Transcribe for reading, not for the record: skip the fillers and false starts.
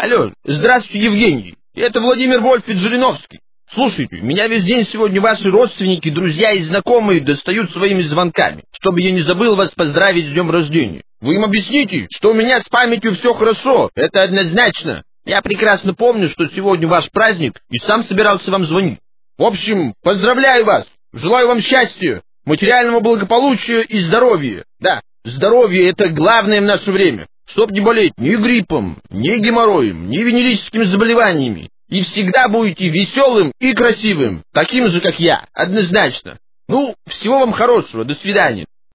Алло, здравствуйте, Евгений. Это Владимир Вольфович Жириновский. Слушайте, меня весь день сегодня ваши родственники, друзья и знакомые достают своими звонками, чтобы я не забыл вас поздравить с днем рождения. Вы им объясните, что у меня с памятью все хорошо, это однозначно. Я прекрасно помню, что сегодня ваш праздник, и сам собирался вам звонить. В общем, поздравляю вас, желаю вам счастья, материального благополучия и здоровья. Да, здоровье — это главное в наше время, чтоб не болеть ни гриппом, ни геморроем, ни венерическими заболеваниями. И всегда будете веселым и красивым, таким же, как я, однозначно. Ну, всего вам хорошего, до свидания.